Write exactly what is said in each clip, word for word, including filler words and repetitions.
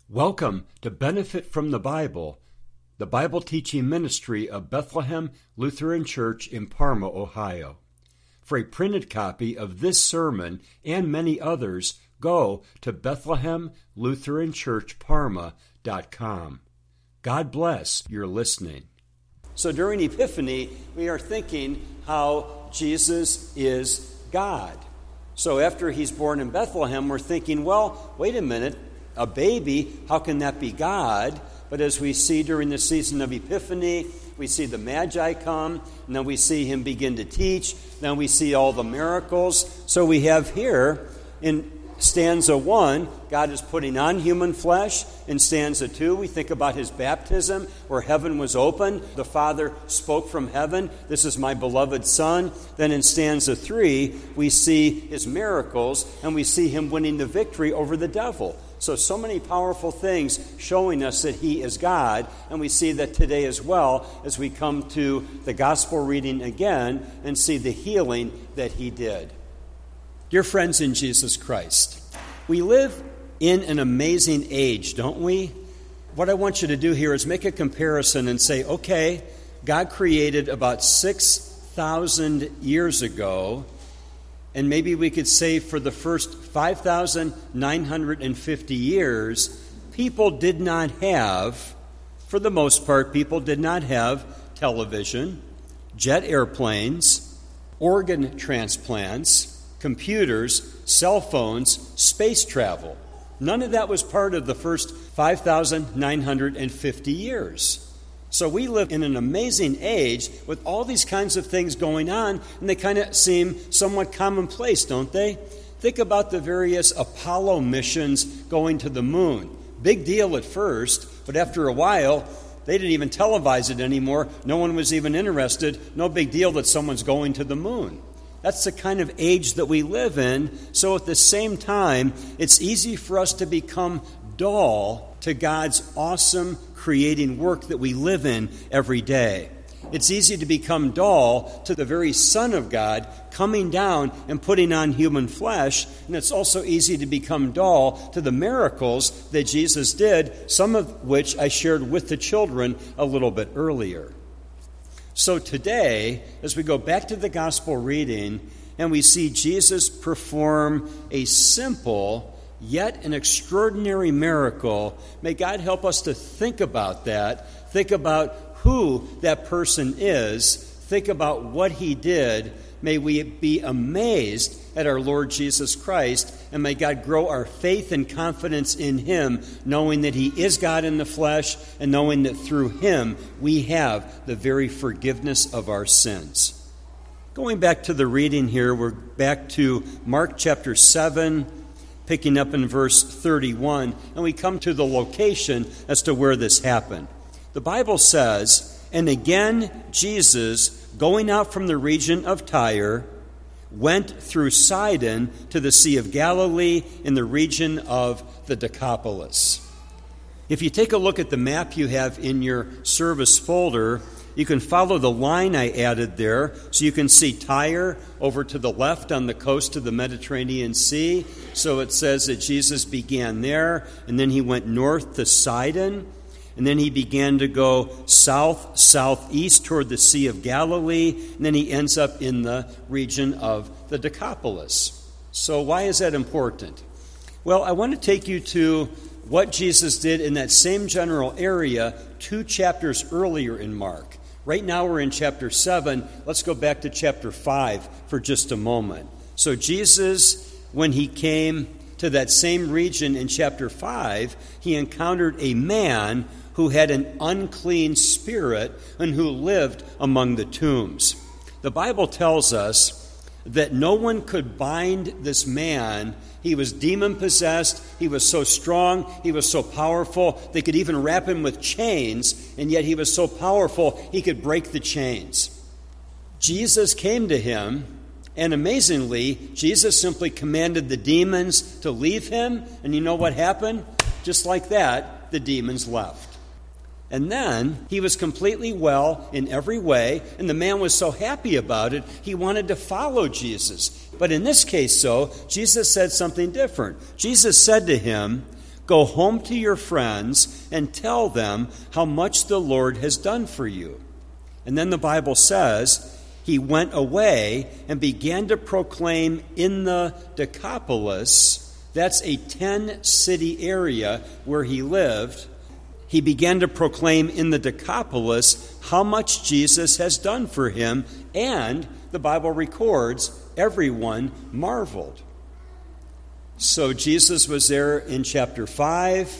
Welcome to Benefit from the Bible, the Bible teaching ministry of Bethlehem Lutheran Church in Parma, Ohio. For a printed copy of this sermon and many others, go to Bethlehem Lutheran Church Parma dot com. God bless your listening. So during Epiphany, we are thinking how Jesus is God. So after he's born in Bethlehem, we're thinking, well, wait a minute, a baby, how can that be God? But as we see during the season of Epiphany, we see the Magi come, and then we see him begin to teach, then we see all the miracles. So we have here in stanza one, God is putting on human flesh. In stanza two, we think about his baptism, where heaven was opened. The Father spoke from heaven, "This is my beloved Son." Then in stanza three, we see his miracles, and we see him winning the victory over the devil. So, so many powerful things showing us that he is God, and we see that today as well as we come to the gospel reading again and see the healing that he did. Dear friends in Jesus Christ, we live in an amazing age, don't we? What I want you to do here is make a comparison and say, okay, God created about six thousand years ago, and maybe we could say for the first five thousand nine hundred fifty years, people did not have, for the most part, people did not have television, jet airplanes, organ transplants, computers, cell phones, space travel. None of that was part of the first five thousand nine hundred fifty years. So we live in an amazing age with all these kinds of things going on, and they kind of seem somewhat commonplace, don't they? Think about the various Apollo missions going to the moon. Big deal at first, but after a while, they didn't even televise it anymore. No one was even interested. No big deal that someone's going to the moon. That's the kind of age that we live in. So at the same time, it's easy for us to become dull to God's awesome creating work that we live in every day. It's easy to become dull to the very Son of God coming down and putting on human flesh, and it's also easy to become dull to the miracles that Jesus did, some of which I shared with the children a little bit earlier. So today, as we go back to the gospel reading, and we see Jesus perform a simple yet an extraordinary miracle, may God help us to think about that, think about who that person is, think about what he did. May we be amazed at our Lord Jesus Christ, and may God grow our faith and confidence in him, knowing that he is God in the flesh, and knowing that through him we have the very forgiveness of our sins. Going back to the reading here, we're back to Mark chapter seven, picking up in verse thirty-one, and we come to the location as to where this happened. The Bible says, "And again Jesus, going out from the region of Tyre, went through Sidon to the Sea of Galilee in the region of the Decapolis." If you take a look at the map you have in your service folder, you can follow the line I added there, so you can see Tyre over to the left on the coast of the Mediterranean Sea. So it says that Jesus began there, and then he went north to Sidon, and then he began to go south, southeast toward the Sea of Galilee, and then he ends up in the region of the Decapolis. So why is that important? Well, I want to take you to what Jesus did in that same general area two chapters earlier in Mark. Right now we're in chapter seven. Let's go back to chapter five for just a moment. So Jesus, when he came to that same region in chapter five, he encountered a man who had an unclean spirit and who lived among the tombs. The Bible tells us that no one could bind this man. He was demon-possessed. He was so strong. He was so powerful. They could even wrap him with chains, and yet he was so powerful he could break the chains. Jesus came to him, and amazingly, Jesus simply commanded the demons to leave him, and you know what happened? Just like that, the demons left. And then he was completely well in every way, and the man was so happy about it, he wanted to follow Jesus. But in this case, so, Jesus said something different. Jesus said to him, Go home to your friends and tell them how much the Lord has done for you." And then the Bible says, he went away and began to proclaim in the Decapolis, that's a ten-city area where he lived. He began to proclaim in the Decapolis how much Jesus has done for him, and the Bible records everyone marveled. So Jesus was there in chapter five.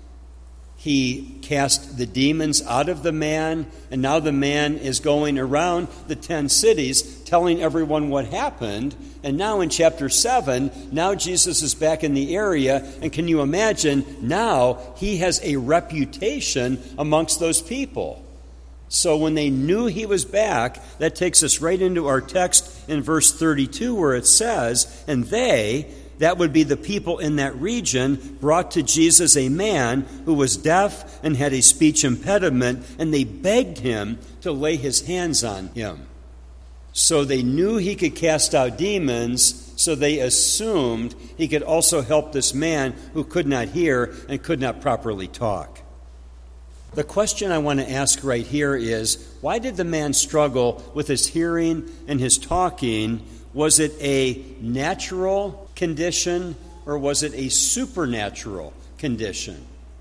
He cast the demons out of the man, and now the man is going around the ten cities telling everyone what happened. And now in chapter seven, now Jesus is back in the area, and can you imagine, now he has a reputation amongst those people. So when they knew he was back, that takes us right into our text in verse thirty-two where it says, "And they," that would be the people in that region, "brought to Jesus a man who was deaf and had a speech impediment, and they begged him to lay his hands on him." So they knew he could cast out demons, so they assumed he could also help this man who could not hear and could not properly talk. The question I want to ask right here is, why did the man struggle with his hearing and his talking? Was it a natural condition or was it a supernatural condition?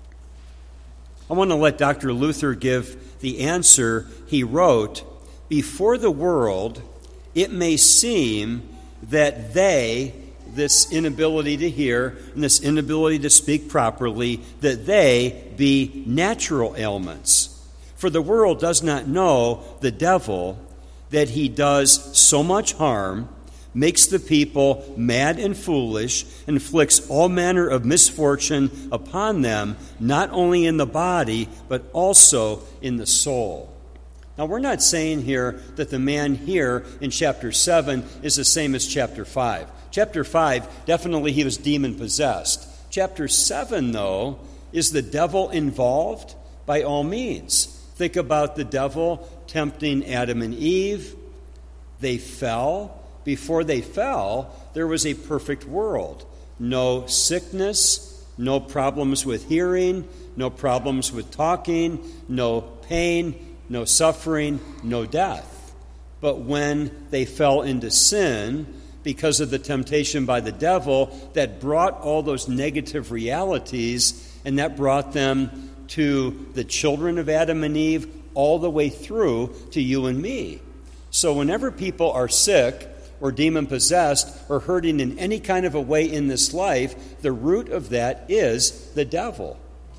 I want to let Doctor Luther give the answer. He wrote, "Before the world, it may seem that they," this inability to hear and this inability to speak properly, "that they be natural ailments. For the world does not know the devil, that he does so much harm, makes the people mad and foolish, inflicts all manner of misfortune upon them, not only in the body, but also in the soul." Now, we're not saying here that the man here in chapter seven is the same as chapter five. Chapter five, definitely he was demon-possessed. Chapter seven, though, is the devil involved? By all means. Think about the devil tempting Adam and Eve. They fell. Before they fell, there was a perfect world. No sickness, no problems with hearing, no problems with talking, no pain, no suffering, no death. But when they fell into sin, because of the temptation by the devil, that brought all those negative realities, and that brought them to the children of Adam and Eve all the way through to you and me. So whenever people are sick or demon-possessed or hurting in any kind of a way in this life, the root of that is the devil.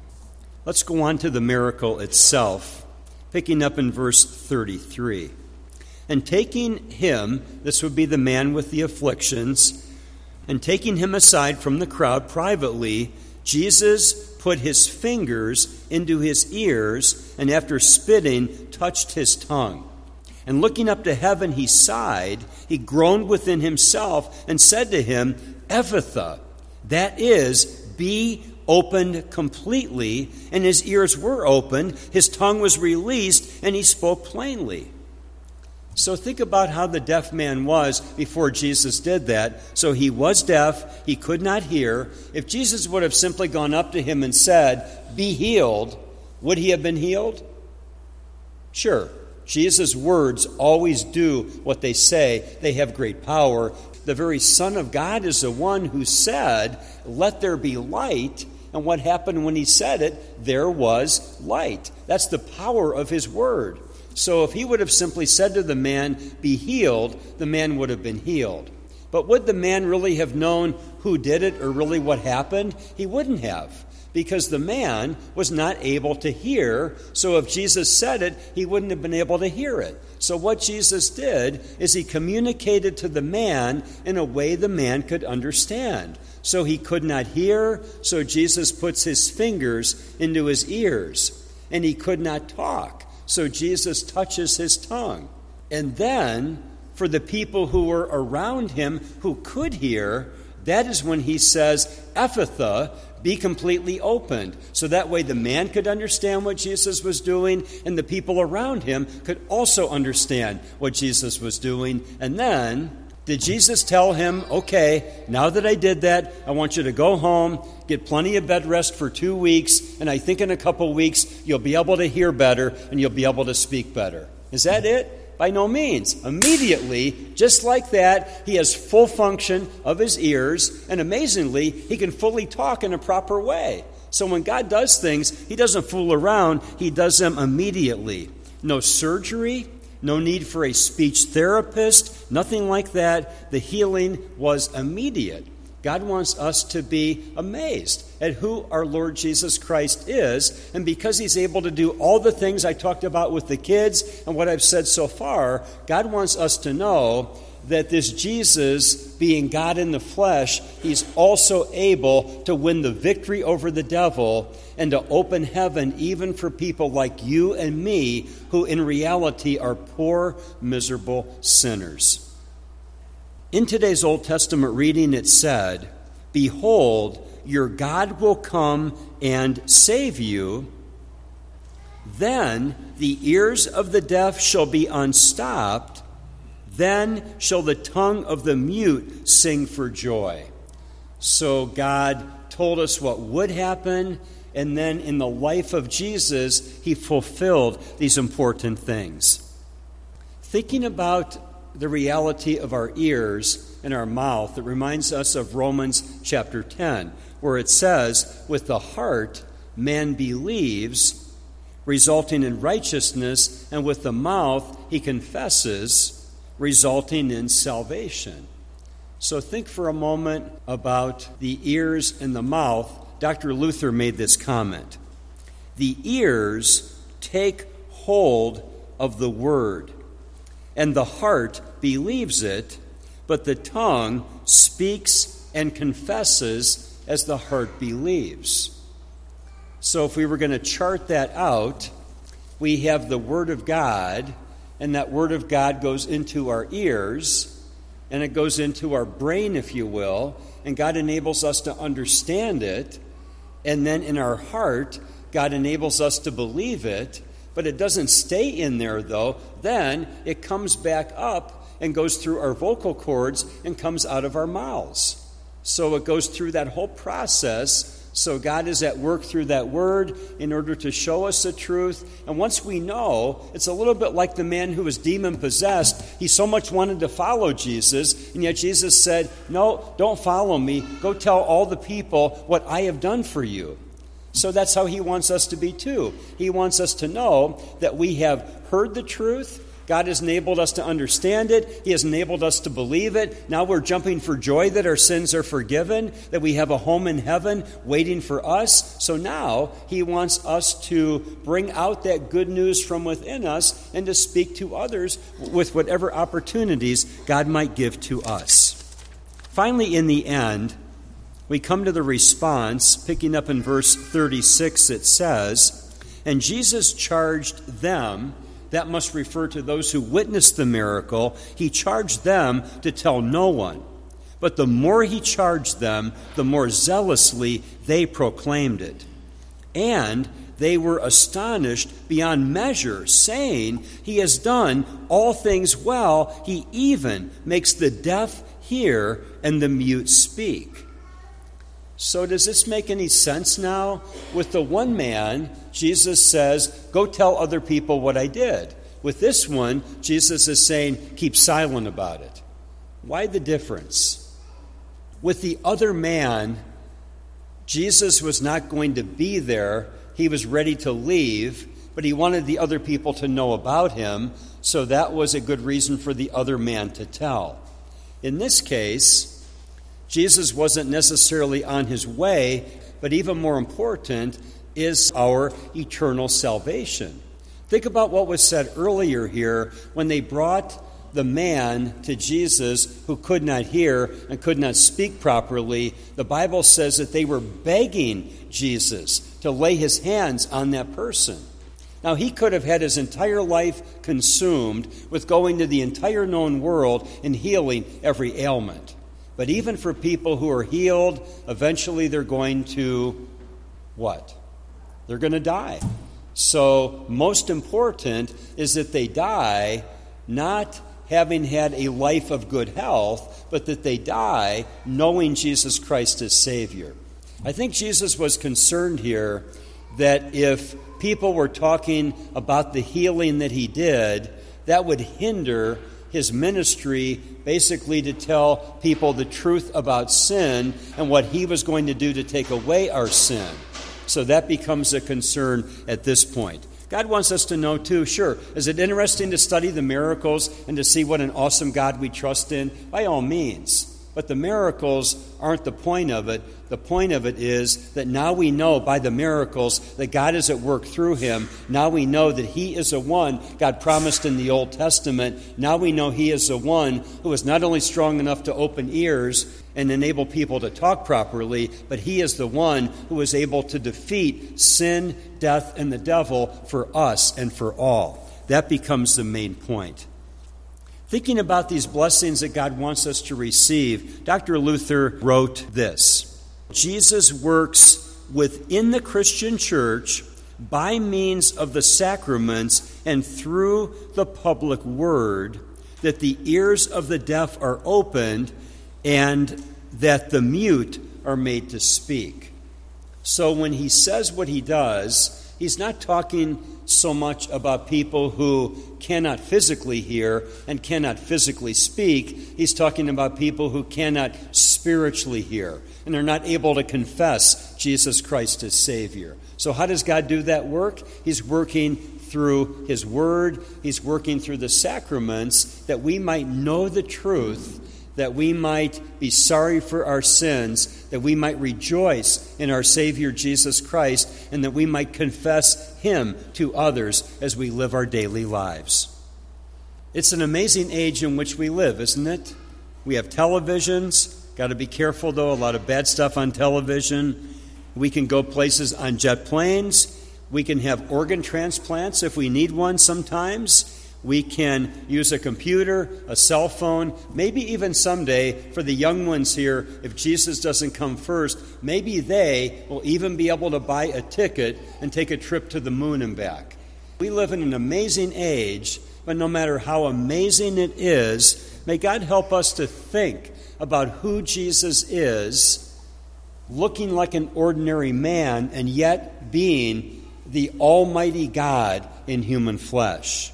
Let's go on to the miracle itself, picking up in verse thirty-three. "And taking him," this would be the man with the afflictions, "and taking him aside from the crowd privately, Jesus put his fingers into his ears, and after spitting, touched his tongue. And looking up to heaven, he sighed, he groaned within himself, and said to him, Ephphatha, that is, be opened completely. And his ears were opened, his tongue was released, and he spoke plainly." So think about how the deaf man was before Jesus did that. So he was deaf, he could not hear. If Jesus would have simply gone up to him and said, "Be healed," would he have been healed? Sure. Jesus' words always do what they say. They have great power. The very Son of God is the one who said, "Let there be light." And what happened when he said it? There was light. That's the power of his word. So if he would have simply said to the man, "Be healed," the man would have been healed. But would the man really have known who did it or really what happened? He wouldn't have, because the man was not able to hear. So if Jesus said it, he wouldn't have been able to hear it. So what Jesus did is he communicated to the man in a way the man could understand. So he could not hear, so Jesus puts his fingers into his ears. And he could not talk, so Jesus touches his tongue. And then, for the people who were around him who could hear, that is when he says, "Ephphatha, be completely opened." So that way the man could understand what Jesus was doing, and the people around him could also understand what Jesus was doing. And then Did Jesus tell him, okay, now that I did that, I want you to go home, get plenty of bed rest for two weeks, and I think in a couple weeks you'll be able to hear better and you'll be able to speak better? Is that it? By no means. Immediately, just like that, he has full function of his ears, and amazingly, he can fully talk in a proper way. So when God does things, he doesn't fool around, he does them immediately. No surgery, no need for a speech therapist, nothing like that. The healing was immediate. God wants us to be amazed at who our Lord Jesus Christ is. And because he's able to do all the things I talked about with the kids and what I've said so far, God wants us to know that this Jesus, being God in the flesh, he's also able to win the victory over the devil and to open heaven even for people like you and me, who in reality are poor, miserable sinners. In today's Old Testament reading, it said, "Behold, your God will come and save you. Then the ears of the deaf shall be unstopped. Then shall the tongue of the mute sing for joy." So God told us what would happen, and then in the life of Jesus, he fulfilled these important things. Thinking about the reality of our ears and our mouth, it reminds us of Romans chapter ten, where it says, "With the heart man believes, resulting in righteousness, and with the mouth he confesses, resulting in salvation." So think for a moment about the ears and the mouth. Doctor Luther made this comment: "The ears take hold of the word, and the heart believes it, but the tongue speaks and confesses as the heart believes." So if we were going to chart that out, we have the Word of God, and that Word of God goes into our ears, and it goes into our brain, if you will, and God enables us to understand it, and then in our heart, God enables us to believe it, but it doesn't stay in there, though. Then it comes back up and goes through our vocal cords and comes out of our mouths. So it goes through that whole process. So God is at work through that word in order to show us the truth. And once we know, it's a little bit like the man who was demon-possessed. He so much wanted to follow Jesus, and yet Jesus said, "No, don't follow me. Go tell all the people what I have done for you." So that's how he wants us to be too. He wants us to know that we have heard the truth. God has enabled us to understand it. He has enabled us to believe it. Now we're jumping for joy that our sins are forgiven, that we have a home in heaven waiting for us. So now he wants us to bring out that good news from within us and to speak to others with whatever opportunities God might give to us. Finally, in the end, we come to the response. Picking up in verse thirty-six, it says, "And Jesus charged them," that must refer to those who witnessed the miracle, "he charged them to tell no one. But the more he charged them, the more zealously they proclaimed it. And they were astonished beyond measure, saying, 'He has done all things well. He even makes the deaf hear and the mute speak.'" So does this make any sense now? With the one man, Jesus says, "Go tell other people what I did." With this one, Jesus is saying, "Keep silent about it." Why the difference? With the other man, Jesus was not going to be there. He was ready to leave, but he wanted the other people to know about him, so that was a good reason for the other man to tell. In this case, Jesus wasn't necessarily on his way, but even more important is our eternal salvation. Think about what was said earlier here when they brought the man to Jesus who could not hear and could not speak properly. The Bible says that they were begging Jesus to lay his hands on that person. Now, he could have had his entire life consumed with going to the entire known world and healing every ailment. But even for people who are healed, eventually they're going to what? They're going to die. So most important is that they die not having had a life of good health, but that they die knowing Jesus Christ as Savior. I think Jesus was concerned here that if people were talking about the healing that he did, that would hinder his ministry, basically to tell people the truth about sin and what he was going to do to take away our sin. So that becomes a concern at this point. God wants us to know too, sure, is it interesting to study the miracles and to see what an awesome God we trust in? By all means. But the miracles aren't the point of it. The point of it is that now we know by the miracles that God is at work through him. Now we know that he is the one God promised in the Old Testament. Now we know he is the one who is not only strong enough to open ears and enable people to talk properly, but he is the one who is able to defeat sin, death, and the devil for us and for all. That becomes the main point. Thinking about these blessings that God wants us to receive, Doctor Luther wrote this: Jesus works within the Christian church by means of the sacraments and through the public word, that the ears of the deaf are opened and that the mute are made to speak. So when he says what he does, he's not talking so much about people who cannot physically hear and cannot physically speak. He's talking about people who cannot spiritually hear and are not able to confess Jesus Christ as Savior. So how does God do that work? He's working through his word. He's working through the sacraments that we might know the truth, that we might be sorry for our sins, that we might rejoice in our Savior Jesus Christ, and that we might confess him to others as we live our daily lives. It's an amazing age in which we live, isn't it? We have televisions. Got to be careful, though, a lot of bad stuff on television. We can go places on jet planes. We can have organ transplants if we need one sometimes. We can use a computer, a cell phone, maybe even someday for the young ones here, if Jesus doesn't come first, maybe they will even be able to buy a ticket and take a trip to the moon and back. We live in an amazing age, but no matter how amazing it is, may God help us to think about who Jesus is, looking like an ordinary man and yet being the Almighty God in human flesh.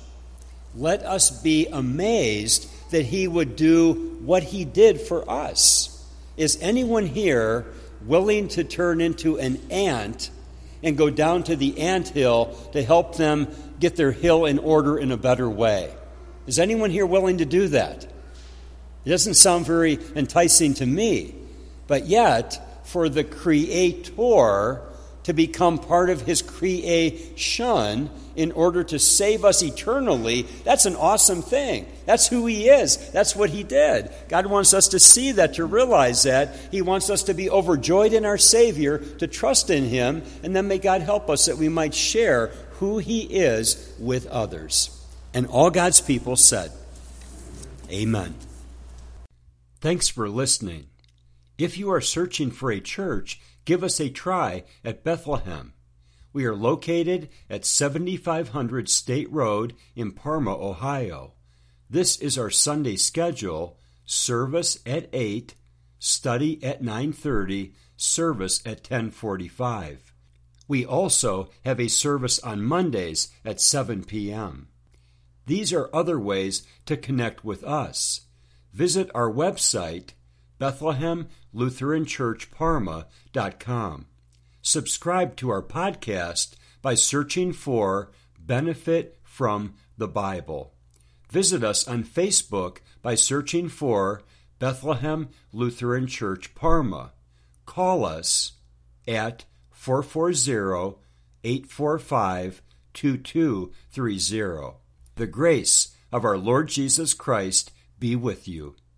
Let us be amazed that he would do what he did for us. Is anyone here willing to turn into an ant and go down to the anthill to help them get their hill in order in a better way? Is anyone here willing to do that? It doesn't sound very enticing to me, but yet for the Creator to become part of his creation in order to save us eternally, that's an awesome thing. That's who he is. That's what he did. God wants us to see that, to realize that. He wants us to be overjoyed in our Savior, to trust in him, and then may God help us that we might share who he is with others. And all God's people said, Amen. Thanks for listening. If you are searching for a church, give us a try at Bethlehem. We are located at seventy-five hundred State Road in Parma, Ohio. This is our Sunday schedule: service at eight, study at nine thirty, service at ten forty-five. We also have a service on Mondays at seven p.m. These are other ways to connect with us. Visit our website, Bethlehem Lutheran Church Parma dot com. Subscribe to our podcast by searching for Benefit from the Bible. Visit us on Facebook by searching for Bethlehem Lutheran Church Parma. Call us at four four zero, eight four five, two two three zero. The grace of our Lord Jesus Christ be with you.